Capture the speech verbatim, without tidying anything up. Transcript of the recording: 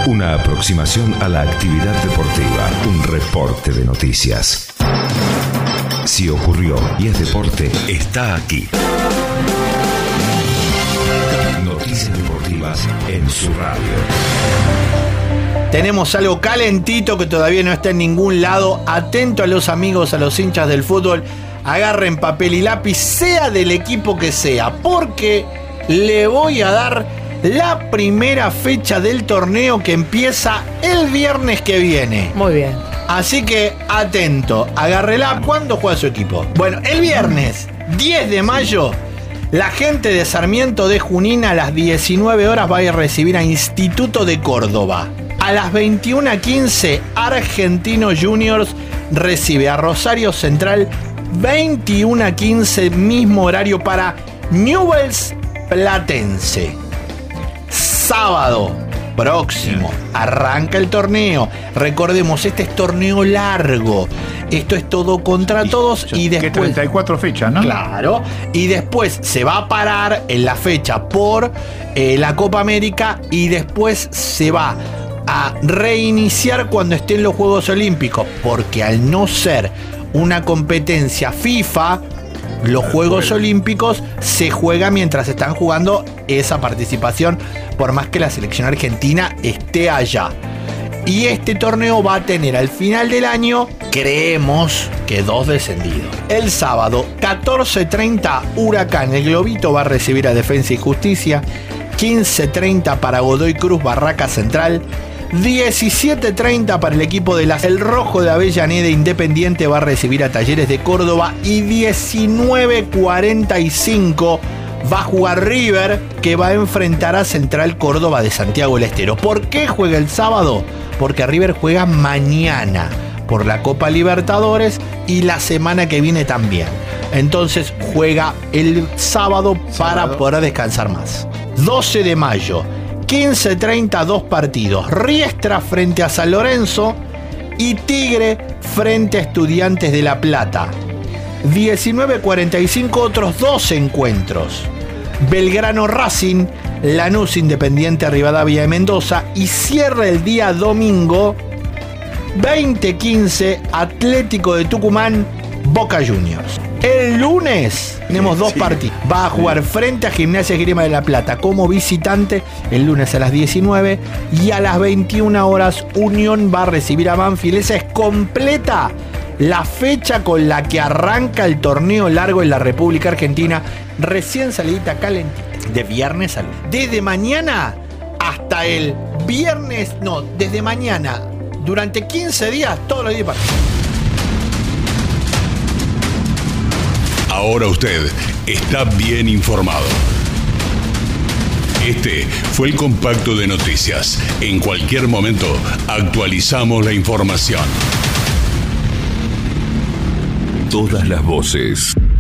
Una aproximación a la actividad deportiva. Un reporte de noticias. Si ocurrió y es deporte, está aquí. Noticias deportivas en su radio. Tenemos algo calentito que todavía no está en ningún lado. Atento a los amigos, a los hinchas del fútbol. Agarren papel y lápiz, sea del equipo que sea, porque le voy a dar la primera fecha del torneo que empieza el viernes que viene. Muy bien. Así que atento, agárrela. ¿Cuándo juega su equipo? Bueno, el viernes diez de mayo, la gente de Sarmiento de Junín a las diecinueve horas va a ir a recibir a Instituto de Córdoba. A las veintiuna quince, Argentino Juniors recibe a Rosario Central. veintiuna quince, mismo horario para Newell's Platense. Sábado próximo arranca el torneo. Recordemos, este es torneo largo. Esto es todo contra todos y, y después... treinta y cuatro fechas, ¿no? Claro. Y después se va a parar en la fecha por eh, la Copa América y después se va a reiniciar cuando estén los Juegos Olímpicos, porque al no ser una competencia FIFA, los Juegos Olímpicos se juega mientras están jugando esa participación, por más que la selección argentina esté allá. Y este torneo va a tener al final del año, creemos que dos descendidos. El sábado, catorce treinta, Huracán, el Globito va a recibir a Defensa y Justicia. quince treinta para Godoy Cruz, Barraca Central. diecisiete treinta para el equipo de las El Rojo de Avellaneda, Independiente va a recibir a Talleres de Córdoba. Y diecinueve cuarenta y cinco va a jugar River, que va a enfrentar a Central Córdoba de Santiago del Estero. ¿Por qué juega el sábado? Porque River juega mañana por la Copa Libertadores y la semana que viene también. Entonces juega el sábado para sábado. poder descansar más. doce de mayo, quince treinta, dos partidos. Riestra frente a San Lorenzo y Tigre frente a Estudiantes de La Plata. diecinueve cuarenta y cinco, otros dos encuentros. Belgrano Racing, Lanús Independiente Rivadavia de Mendoza. Y cierra el día domingo, veinte quince, Atlético de Tucumán, Boca Juniors. El lunes tenemos dos sí. partidos. Va a jugar frente a Gimnasia Esgrima de La Plata como visitante el lunes a las diecinueve, y a las veintiuna horas Unión va a recibir a Banfield. Esa es completa la fecha con la que arranca el torneo largo en la República Argentina, recién salidita calentita, de viernes a lunes. Desde mañana hasta el viernes, no, desde mañana, durante quince días, todos los días partidos. Ahora usted está bien informado. Este fue el compacto de noticias. En cualquier momento actualizamos la información. Todas las voces.